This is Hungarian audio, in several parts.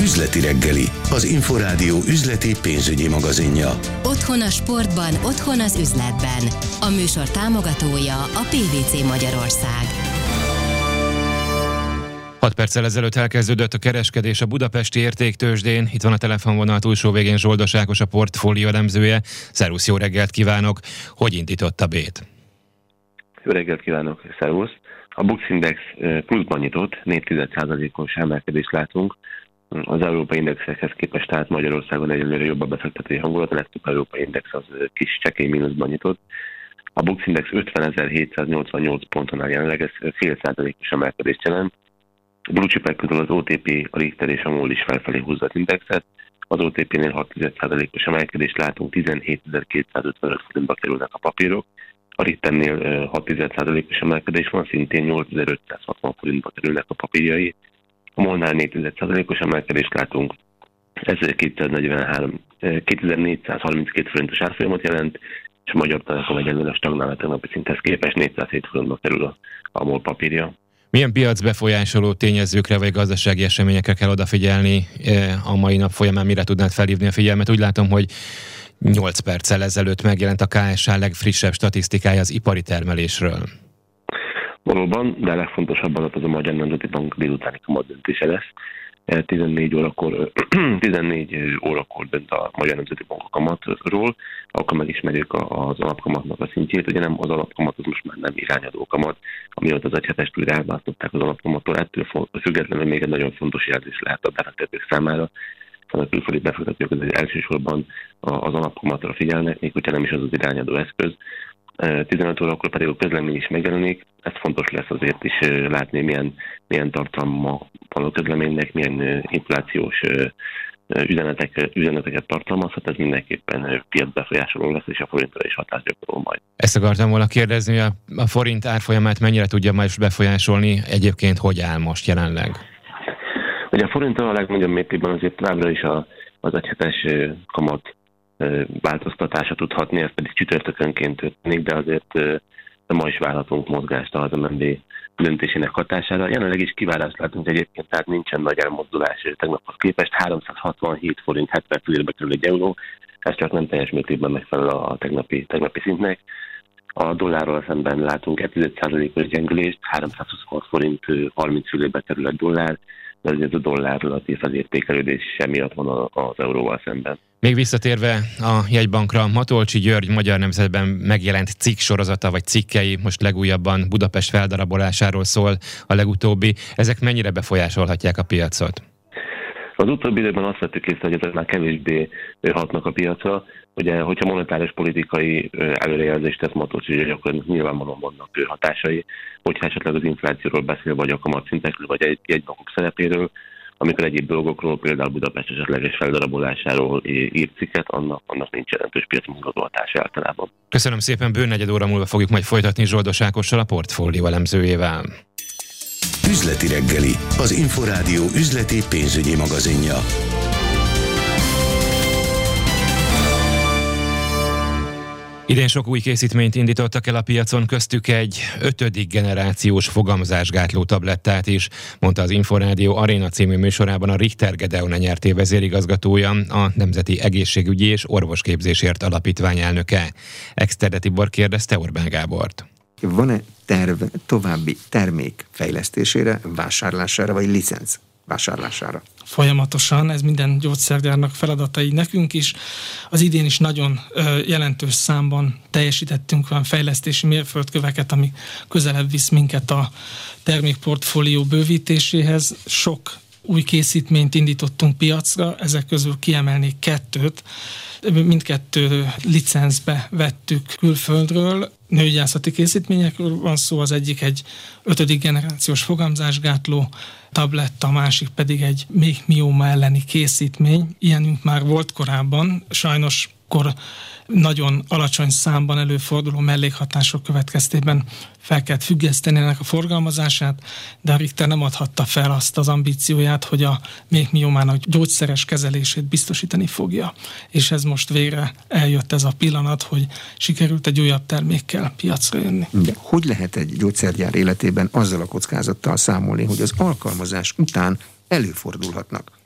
Üzleti reggeli, az Inforádió üzleti pénzügyi magazinja. Otthon a sportban, otthon az üzletben. A műsor támogatója a PVC Magyarország. 6 perccel ezelőtt elkezdődött a kereskedés a budapesti értéktőzsdén. Itt van a telefonvonal túlsó végén Zsoldos Ákos, a portfólió elemzője. Szervusz, jó reggelt kívánok! Hogy indított a bét? Jó reggelt kívánok, szervusz! A Bux Index pluszban nyitott, 4,1%-os emelkedést látunk. Az európai indexekhez képest, tehát Magyarországon egyelőre jobb a befektetői hangulat, a legtöbb európai index az kis csekély mínuszban nyitott. A Bux Index 50.788 ponton áll jelenleg, ez fél százalékos emelkedést jelent. A blue chipek közül az OTP, a Richter és a MOL is felfelé húzza az indexet. Az OTP-nél 6,1%-os emelkedést látunk, 17.255 forintba kerülnek a papírok. A Richternél 6,1%-os emelkedés van, szintén 8.560 forintba kerülnek a papírjai. A MOL-nál 4,1%-os emelkedést látunk, ez 2432 forintos árfolyamot jelent, és a Magyar Telekom egyelőre stagnál a tegnapi szinthez képest, 407 forintba kerül a MOL papírja. Milyen piacbefolyásoló tényezőkre vagy gazdasági eseményekre kell odafigyelni a mai nap folyamán, mire tudnád felhívni a figyelmet? Úgy látom, hogy 8 perccel ezelőtt megjelent a KSH legfrissebb statisztikája az ipari termelésről. Valóban, de a legfontosabb adat az a Magyar Nemzeti Bank délutáni kamatdöntése lesz. 14 órakor dönt a Magyar Nemzeti Bank a kamatról, akkor megismerjük az alapkamatnak a szintjét. Ugye nem az alapkamat, az most már nem irányadó kamat, amióta az egyhetest újra elválasztották az alapkamattól. Ettől függetlenül még egy nagyon fontos jelzés lehet a befektetők számára. A külföldi befektetők az elsősorban az alapkamatra figyelnek, még hogyha nem is az az irányadó eszköz. 15 órakor pedig a közlemény is megjelenik. Ez fontos lesz azért is látni, milyen tartalma van a közleménynek, milyen inflációs üzeneteket tartalmazhat. Ez mindenképpen piacbefolyásoló lesz, és a forintra is hatást gyakorol majd. Ezt akartam volna kérdezni, a forint árfolyamát mennyire tudja majd befolyásolni, egyébként hogy áll most jelenleg? Ugye a forintra a legnagyobb mértékben azért továbbra is az egyhetes kamat változtatása tudhatni, ez pedig csütörtökönként történik, de azért ma is várhatunk mozgást az MNB döntésének hatására. Jelenleg is kivárást látunk egyébként, tehát nincsen nagy elmozdulás tegnaphoz képest. 367 forint 70 fillérbe kerül egy euró, ez csak nem teljes mértékben megfelel a tegnapi szintnek. A dollárral szemben látunk 1,1%-os gyengülést, 326 forint 30 fillérbe kerül egy dollár, de azért a dollár relatív az értékelődés miatt van az euróval szemben. Még visszatérve a jegybankra, Matolcsy György Magyar Nemzetben megjelent cikk sorozata vagy cikkei, most legújabban Budapest feldarabolásáról szól a legutóbbi. Ezek mennyire befolyásolhatják a piacot? Az utóbbi időben azt vettük észre, hogy ezek már kevésbé hatnak a piacra. Ugye, hogyha monetáris politikai előrejelzést tesz Matolcsy György, akkor nyilvánvalóan vannak hatásai. Hogyha esetleg az inflációról beszél, vagy a kamatszintekről, vagy egy jegybankok szerepéről, amikor egyéb dolgokról, például Budapest esetleges feldarabolásáról ír cikket, annak nincs jelentős piacmozgató hatása általában. Köszönöm szépen, bő negyed óra múlva fogjuk majd folytatni Zsoldos Ákossal, a portfólió elemzőjével. Üzleti reggeli, az Inforádió üzleti pénzügyi magazinja. Idén sok új készítményt indítottak el a piacon, köztük egy 5. generációs fogamzásgátló tablettát is, mondta az Inforádió Aréna című műsorában a Richter Gedeon nyerté vezérigazgatója, a Nemzeti Egészségügyi és Orvosképzésért Alapítvány elnöke. Exterde Tibor kérdezte Orbán Gábort. Van-e terv további termék fejlesztésére, vásárlására vagy licenc vásárlására? Folyamatosan, ez minden gyógyszergyárnak feladata, így nekünk is. Az idén is nagyon jelentős számban teljesítettünk olyan fejlesztési mérföldköveket, ami közelebb visz minket a termékportfólió bővítéséhez. Sok új készítményt indítottunk piacra, ezek közül kiemelnék 2. Mindkettő licencbe vettük külföldről. Nőgyászati készítményekről van szó, az egyik egy 5. generációs fogamzásgátló tabletta, a másik pedig egy méhmióma elleni készítmény. Ilyenünk már volt korábban, sajnos nagyon alacsony számban előforduló mellékhatások következtében fel kellett függeszteni ennek a forgalmazását, de a Richter nem adhatta fel azt az ambícióját, hogy a méhmiomának gyógyszeres kezelését biztosítani fogja. És ez most végre eljött ez a pillanat, hogy sikerült egy újabb termékkel piacra jönni. De hogy lehet egy gyógyszergyár életében azzal a kockázattal számolni, hogy az alkalmazás után előfordulhatnak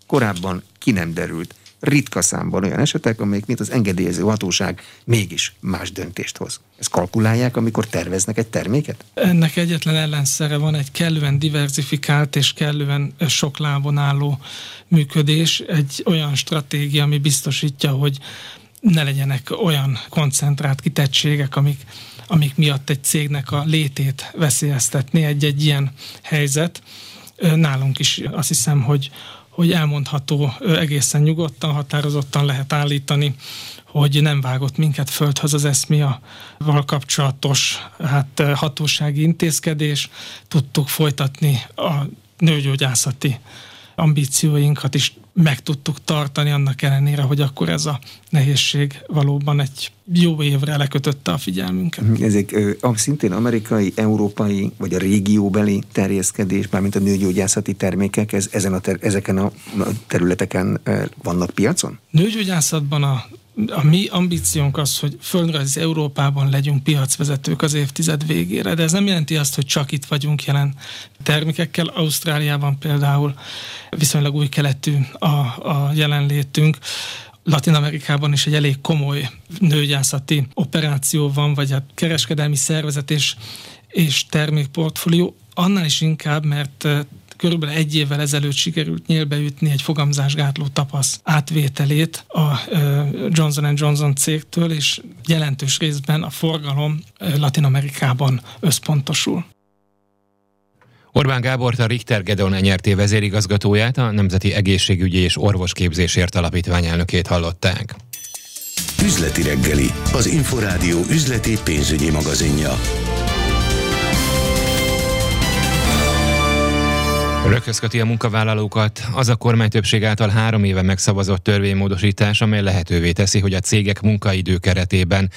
korábban ki nem derült. Ritka számban olyan esetek, amelyek mint az engedélyező hatóság mégis más döntést hoz. Ezt kalkulálják, amikor terveznek egy terméket? Ennek egyetlen ellenszere van, egy kellően diversifikált és kellően sok lábon álló működés, egy olyan stratégia, ami biztosítja, hogy ne legyenek olyan koncentrált kitettségek, amik miatt egy cégnek a létét veszélyeztetné egy ilyen helyzet. Nálunk is azt hiszem, hogy elmondható egészen nyugodtan, határozottan lehet állítani, hogy nem vágott minket földhöz az ESZMIA-val kapcsolatos hatósági intézkedés. Tudtuk folytatni a nőgyógyászati ambícióinkat is, meg tudtuk tartani annak ellenére, hogy akkor ez a nehézség valóban egy jó évre lekötötte a figyelmünket. Ezek szintén amerikai, európai vagy a régióbeli terjeszkedés, mármint a nőgyógyászati termékek, ezeken a területeken vannak piacon? Nőgyógyászatban a mi ambíciónk az, hogy földrajzi Európában legyünk piacvezetők az évtized végére, de ez nem jelenti azt, hogy csak itt vagyunk jelen termékekkel. Ausztráliában például viszonylag új keletű a jelenlétünk. Latin-Amerikában is egy elég komoly nőgyászati operáció van, vagy kereskedelmi szervezet és termékportfólió. Annál is inkább, mert körülbelül 1 évvel ezelőtt sikerült nyílbeütni egy fogamzásgátló tapasz átvételét a Johnson & Johnson cégtől, és jelentős részben a forgalom Latin-Amerikában összpontosul. Orbán Gábort, a Richter Gedeon Enyerté vezérigazgatóját, a Nemzeti Egészségügyi és Orvosképzésért Alapítvány elnökét hallották. Üzleti reggeli, az Inforádió üzleti pénzügyi magazinja. Röghözköti a munkavállalókat az a kormánytöbbség által 3 éve megszavazott törvénymódosítás, amely lehetővé teszi, hogy a cégek munkaidőkeretben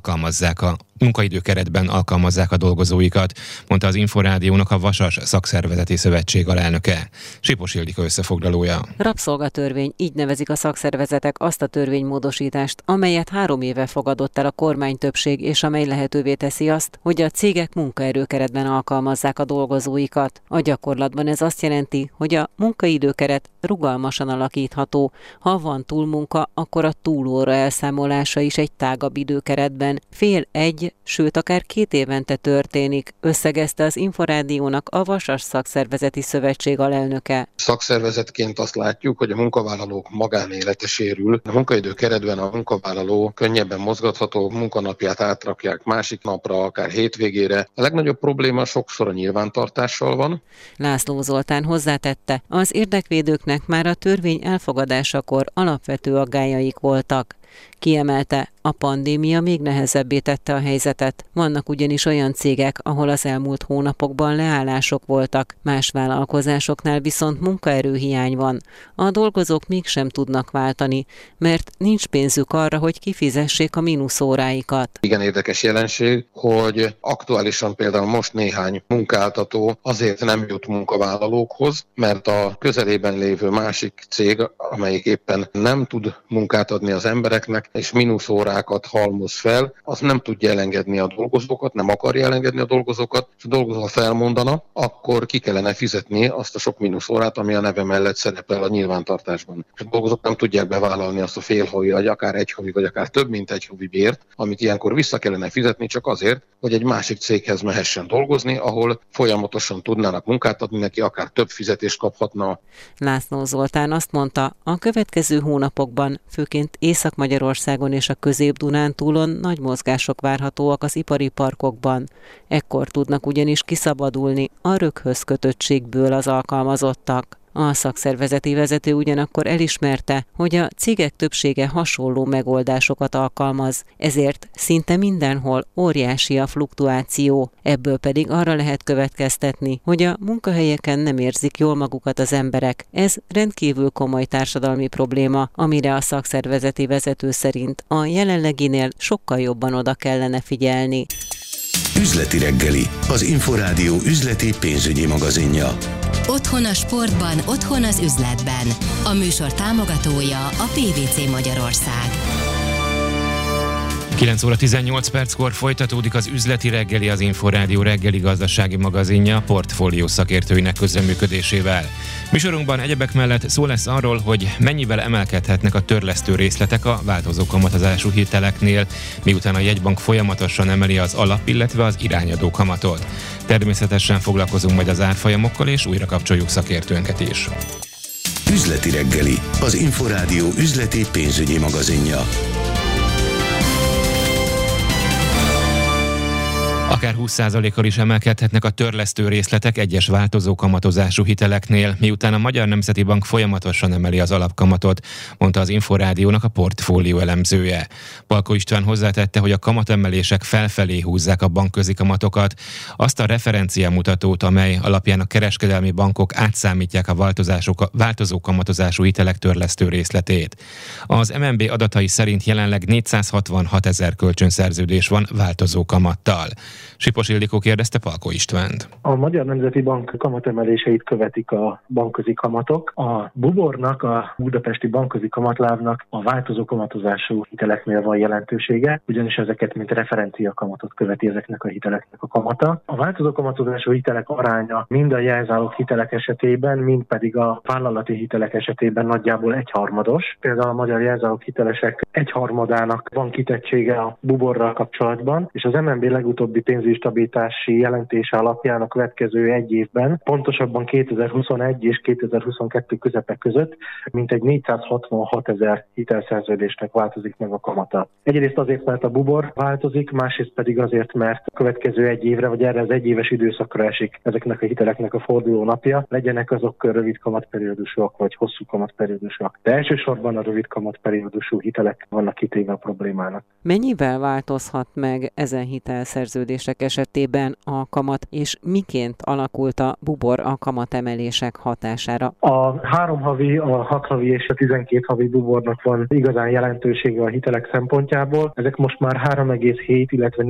alkalmazzák a dolgozóikat, mondta az Inforádiónak a Vasas Szakszervezeti Szövetség alelnöke. Sipos Ildikó összefoglalója. Rabszolgatörvény, így nevezik a szakszervezetek azt a törvénymódosítást, amelyet 3 éve fogadott el a kormánytöbbség, és amely lehetővé teszi azt, hogy a cégek munkaerőkeretben alkalmazzák a dolgozóikat. A gyakorlatban ez azt jelenti, hogy a munkaidőkeret rugalmasan alakítható. Ha van túlmunka, akkor a túlóra elszámolása is egy tágabb időkeretben, fél 1, sőt akár 2 évente történik, összegezte az Inforádiónak a Vasas Szakszervezeti Szövetség alelnöke. Szakszervezetként azt látjuk, hogy a munkavállalók magánélete sérül. A munkaidőkeretben a munkavállaló könnyebben mozgatható, munkanapját átrakják másik napra, akár hétvégére. A legnagyobb probléma sokszor a nyilvántartással van. László Zoltán hozzátette, az érdekvédőknek már a törvény elfogadásakor alapvető aggályaik voltak. Kiemelte, a pandémia még nehezebbé tette a helyzetet. Vannak ugyanis olyan cégek, ahol az elmúlt hónapokban leállások voltak, más vállalkozásoknál viszont munkaerőhiány van. A dolgozók mégsem tudnak váltani, mert nincs pénzük arra, hogy kifizessék a mínuszóráikat. Igen érdekes jelenség, hogy aktuálisan például most néhány munkáltató azért nem jut munkavállalókhoz, mert a közelében lévő másik cég, amelyik éppen nem tud munkát adni az embereknek, és mínuszórákat halmoz fel, az nem tudja elengedni a dolgozókat, nem akarja elengedni a dolgozókat, és a dolgozó, ha felmondana, akkor ki kellene fizetni azt a sok mínuszórát, ami a neve mellett szerepel a nyilvántartásban. És a dolgozók nem tudják bevállalni azt a fél havi, vagy akár 1 havi, vagy akár több mint 1 havi bért, amit ilyenkor vissza kellene fizetni csak azért, hogy egy másik céghez mehessen dolgozni, ahol folyamatosan tudnának munkát adni neki, akár több fizetést kaphatna. László Zoltán azt mondta, a következő hónapokban, főként Észak-Magyarországon és a Közép-Dunántúlon nagy mozgások várhatóak az ipari parkokban. Ekkor tudnak ugyanis kiszabadulni a röghöz kötöttségből az alkalmazottak. A szakszervezeti vezető ugyanakkor elismerte, hogy a cégek többsége hasonló megoldásokat alkalmaz, ezért szinte mindenhol óriási a fluktuáció. Ebből pedig arra lehet következtetni, hogy a munkahelyeken nem érzik jól magukat az emberek. Ez rendkívül komoly társadalmi probléma, amire a szakszervezeti vezető szerint a jelenleginél sokkal jobban oda kellene figyelni. Üzleti reggeli, az Inforádió üzleti pénzügyi magazinja. Otthon a sportban, otthon az üzletben. A műsor támogatója a PVC Magyarország. 9 óra 18 perckor folytatódik az üzleti reggeli, az Inforádió reggeli gazdasági magazinja a Portfólió szakértőinek közreműködésével. Műsorunkban egyebek mellett szó lesz arról, hogy mennyivel emelkedhetnek a törlesztő részletek a változó kamatozású hiteleknél, miután a jegybank folyamatosan emeli az alap, illetve az irányadó kamatot. Természetesen foglalkozunk majd az árfolyamokkal, és újra kapcsoljuk szakértőnket is. Üzleti reggeli, az Inforádió üzleti pénzügyi magazinja. Akár 20%-kal is emelkedhetnek a törlesztő részletek egyes változó kamatozású hiteleknél, miután a Magyar Nemzeti Bank folyamatosan emeli az alapkamatot, mondta az Inforádiónak a portfólió elemzője. Palko István hozzátette, hogy a kamatemelések felfelé húzzák a bankközi kamatokat, azt a referenciamutatót, amely alapján a kereskedelmi bankok átszámítják a változó kamatozású hitelek törlesztő részletét. Az MNB adatai szerint jelenleg 466 000 kölcsönszerződés van változó kamattal. Sipos Ildikó kérdezte Palko Istvánt. A Magyar Nemzeti Bank kamatemeléseit követik a bankközi kamatok. A Bubornak, a budapesti bankközi kamatlábnak a változó kamatozású hiteleknél van jelentősége, ugyanis ezeket mint referencia kamatot követi ezeknek a hiteleknek a kamata. A változó kamatozású hitelek aránya mind a jelzálog hitelek esetében, mind pedig a vállalati hitelek esetében nagyjából egyharmados. Például a magyar jelzálog hitelesek egyharmadának van kitettsége a Buborral kapcsolatban, és az MNB legutóbbi pénzügyi stabilitási jelentése alapján a következő egy évben, pontosabban 2021 és 2022 közepe között mintegy 466 000 hitelszerződésnek változik meg a kamata. Egyrészt azért, mert a Bubor változik, másrészt pedig azért, mert a következő egy évre, vagy erre az egyéves időszakra esik ezeknek a hiteleknek a forduló napja, legyenek azok rövid kamatperiódusúak, vagy hosszú kamatperiódusúak. De elsősorban a rövid kamatperiódusú hitelek vannak kitéve a problémának. Mennyivel változhat meg ezen hitelszerződések esetében a kamat, és miként alakult a Bubor a kamatemelések hatására? A 3 havi, a 6 havi és a 12 havi Bubornak van igazán jelentősége a hitelek szempontjából. Ezek most már 3,7, illetve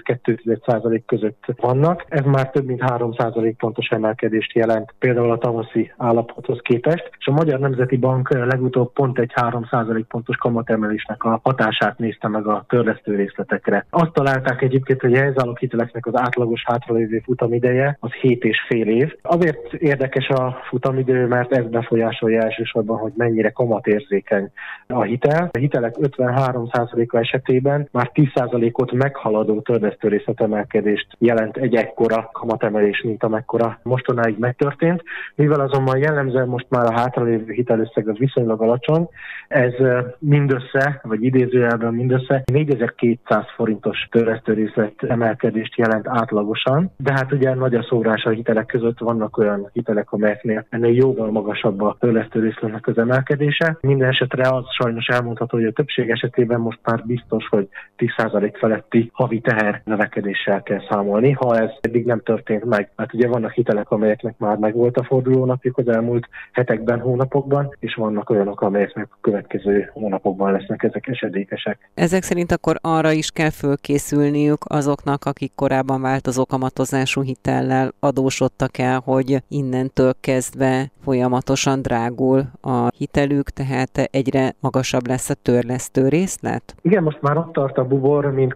4,2% között vannak. Ez már több mint 3% pontos emelkedést jelent például a tavaszi állapothoz képest, és a Magyar Nemzeti Bank legutóbb pont egy 3% pontos kamatemelésnek a hatását nézte meg a törlesztő részletekre. Azt találták egyébként, hogy a jelzálog hiteleknek az átlagos hátralévő futamideje az 7,5 év. Azért érdekes a futamidő, mert ez befolyásolja elsősorban, hogy mennyire kamatérzékeny a hitel. A hitelek 53%-a esetében már 10%-ot meghaladó törlesztő részletemelkedést jelent egy ekkora kamatemelés, mint amekkora mostanáig megtörtént. Mivel azonban jellemzően most már a hátralévő hitelösszeg az viszonylag alacsony, ez mindössze, vagy idézőjelben mindössze 4200 forintos törlesztő részlet emelkedést jelent átlagosan, de hát ugye nagy a szórás a hitelek között, vannak olyan hitelek, amelyeknél ennél jóval magasabb a törlesztő részletnek az emelkedése. Minden esetre az sajnos elmondható, hogy a többség esetében most már biztos, hogy 10% feletti havi teher növekedéssel kell számolni, ha ez eddig nem történt meg. Hát ugye vannak hitelek, amelyeknek már megvolt a fordulónapjuk az elmúlt hetekben, hónapokban, és vannak olyanok, amelyeknek a következő hónapokban lesznek ezek esedékesek. Ezek szerint akkor arra is kell fölkészülniük azoknak, akik korábban változó kamatozású hitellel adósodtak el, hogy innentől kezdve folyamatosan drágul a hitelük, tehát egyre magasabb lesz a törlesztő részlet? Igen, most már ott tart a Bubor, mint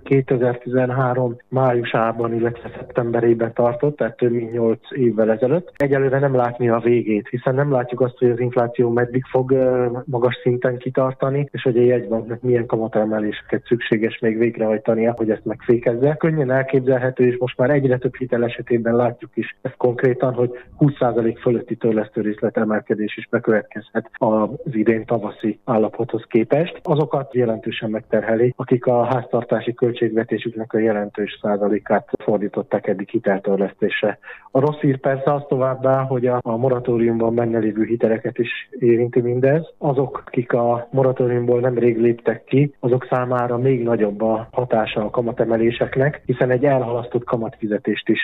2013 májusában, illetve szeptemberében tartott, tehát több mint 8 évvel ezelőtt. Egyelőre nem látni a végét, hiszen nem látjuk azt, hogy az infláció meddig fog magas szinten kitartani, és hogy a jegybanknak milyen kamatemeléseket szükséges még végrehajtania, hogy ezt megfékezze. Könnyen elképzelhető, és most már egyre több hitel esetében látjuk is ezt konkrétan, hogy 20% fölötti törlesztő részlet emelkedés is bekövetkezhet az idén tavaszi állapothoz képest. Azokat jelentősen megterheli, akik a háztartási költségvetésüknek a jelentős százalékát fordították eddig hiteltörlesztésre. A rossz hír persze az továbbá, hogy a moratóriumban benne lévő hiteleket is érinti mindez. Azok, akik a moratóriumból nemrég léptek ki, azok számára még nagyobb a hatása a kamatemeléseknek, hiszen egy elhalasztott kamatfizetést is a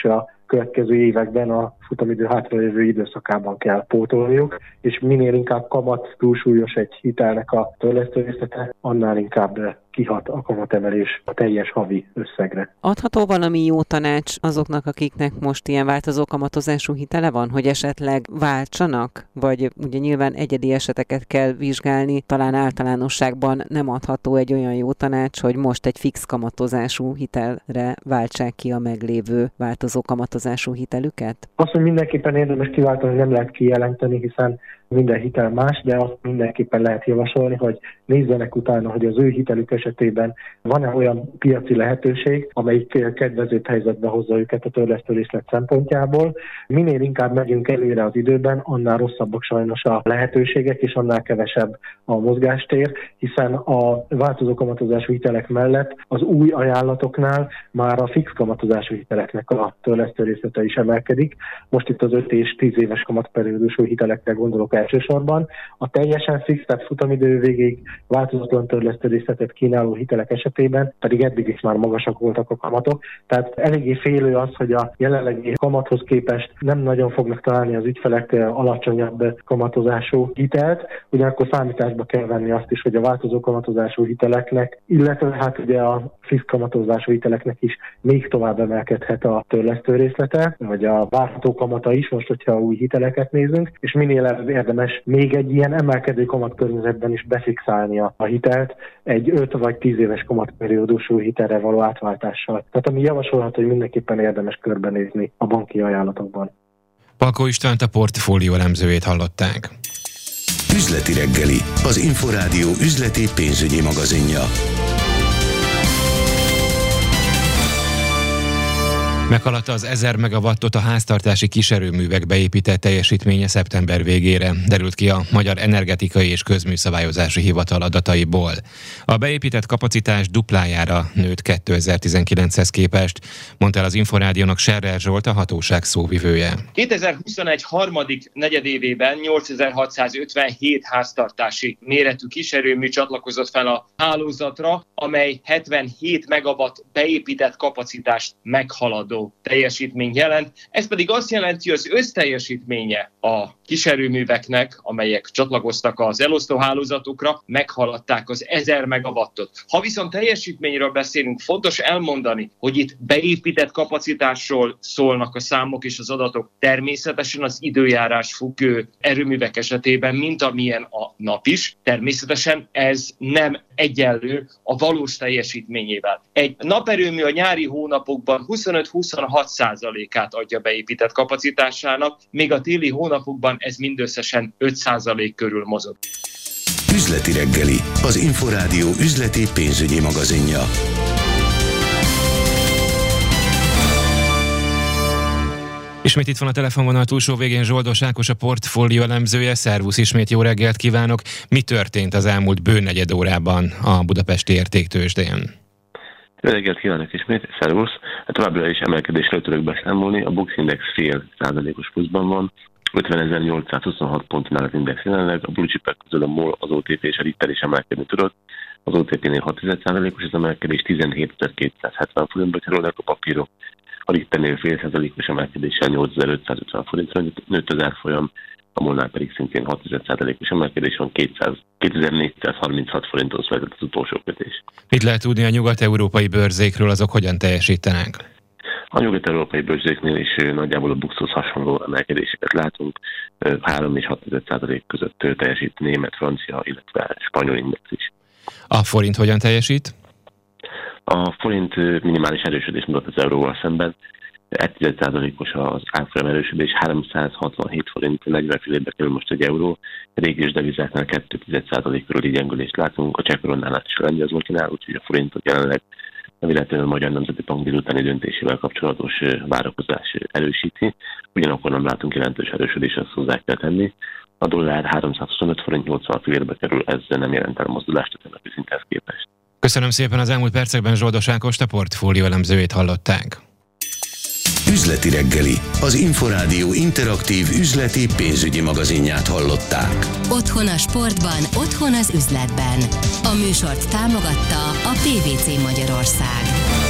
következő években a futamidő hátralévő időszakában kell pótolniuk, és minél inkább kamat túlsúlyos egy hitelnek a törlesztő részlete, annál inkább kihat a kamatemelés a teljes havi összegre. Adható valami jó tanács azoknak, akiknek most ilyen változó kamatozású hitele van, hogy esetleg váltsanak? Vagy ugye nyilván egyedi eseteket kell vizsgálni, talán általánosságban nem adható egy olyan jó tanács, hogy most egy fix kamatozású hitelre váltsák ki a meglévő változó kamatozású hitelüket? Azt, hogy mindenképpen érdemes kiváltani, nem lehet kijelenteni, hiszen minden hitel más, de azt mindenképpen lehet javasolni, hogy nézzenek utána, hogy az ő hitelük esetében van-e olyan piaci lehetőség, amelyik kedvezőbb helyzetbe hozza őket a törlesztőrészlet szempontjából. Minél inkább megyünk előre az időben, annál rosszabbak sajnos a lehetőségek, és annál kevesebb a mozgástér, hiszen a változó kamatozású hitelek mellett az új ajánlatoknál már a fix kamatozású hiteleknek a törlesztőrészlete is emelkedik. Most itt az 5 és 10 éves kamatperiódusú hitelekre gondolok elsősorban. A teljesen fix, tehát futamidő végéig változatlan törlesztőrészletet kínáló hitelek esetében pedig eddig is már magasak voltak a kamatok. Tehát eléggé félő az, hogy a jelenlegi kamathoz képest nem nagyon fognak találni az ügyfelek alacsonyabb kamatozású hitelt, ugyanakkor számításba kell venni azt is, hogy a változó kamatozású hiteleknek, illetve hát ugye a fix kamatozású hiteleknek is még tovább emelkedhet a törlesztőrészlete, vagy a várható kamata is, most hogyha új hiteleket nézünk, és minél érdemes még egy ilyen emelkedő kamatkörnyezetben is befixálni a hitelt egy 5 vagy 10 éves kamatperiódusú hitelre való átváltással. Tehát ami javasolható, hogy mindenképpen érdemes körbenézni a banki ajánlatokban. Palkó Istvánt, a Portfólió elemzőjét hallották. Üzleti reggeli, az Inforádió üzleti pénzügyi magazinja. Meghaladta az 1000 megawattot a háztartási kiserőművek beépített teljesítménye szeptember végére, derült ki a Magyar Energetikai és Közműszabályozási Hivatal adataiból. A beépített kapacitás duplájára nőtt 2019-hez képest, mondta el az Inforádiónak Serrer Zsolt, a hatóság szóvivője. 2021 harmadik negyedévében 8657 háztartási méretű kiserőmű csatlakozott fel a hálózatra, amely 77 megawatt beépített kapacitást meghaladó teljesítmény jelent. Ez pedig azt jelenti, hogy az összteljesítménye a kiserőműveknek, amelyek csatlakoztak az elosztóhálózatokra, meghaladták az 1000 megawattot. Ha viszont teljesítményről beszélünk, fontos elmondani, hogy itt beépített kapacitásról szólnak a számok és az adatok. Természetesen az időjárás függő erőművek esetében, mint amilyen a nap is, természetesen ez nem egyenlő a valós teljesítményével. Egy naperőmű a nyári hónapokban 25-26%-át adja beépített kapacitásának, még a téli hónapokban ez mindösszesen 5% körül mozog. Üzleti reggeli, az Inforádió üzleti pénzügyi magazinja. Ismét itt van a telefonvonal túlsó végén Zsoldos Ákos, a Portfólió elemzője. Szervusz, ismét jó reggelt kívánok! Mi történt az elmúlt bőnegyed órában a budapesti értéktőzsdén? Jó reggelt kívánok ismét, szervusz! Továbbra is emelkedésről tudok beszámolni, a Bux Index fél százalékos pluszban van, 50.826 pontnál az index jelenleg, a blue chipek közül a MOL, az OTP és a Richter is emelkedni tudott. Az OTP-nél 6%-os az emelkedés, 17.270 forintba kerülnek a papírok. A Richternél fél százalékos emelkedéssel 8.550 forintra nőtt az árfolyam, a MOL-nál pedig szintén 6%-os emelkedés van, 2436 forinton született az utolsó kötés. Mit lehet tudni a nyugat-európai bőrzékről, azok hogyan teljesítenek? A nyugat-európai bőrzéknél is nagyjából a Buxhoz hasonló emelkedéseket látunk, 3 és 6% között teljesít német, francia, illetve spanyol index is. A forint hogyan teljesít? A forint minimális erősödés mutat az euróval szemben, 1,1%-os az árfolyam erősödés, 367 forint 40 fillébe kerül most egy euró, régiós devizáknál 2,1% körüli gyengülést látunk, a cseh koronánál is lenni az makinál, úgyhogy a forintot jelenleg illetve a Magyar Nemzeti Bank délutáni döntésével kapcsolatos várakozás erősíti, ugyanakkor nem látunk jelentős erősödés, azt hozzá kell tenni. A dollár 325 forint 80 fillérbe kerül, ez nem jelent el mozdulást a tegnapi szinthez képest. Köszönöm szépen, az elmúlt percekben Zsoldos Ákost, a Portfólió elemzőjét hallották. Üzleti reggeli, az Inforádió interaktív üzleti pénzügyi magazinját hallották. Otthon a sportban, otthon az üzletben. A műsort támogatta a PVC Magyarország.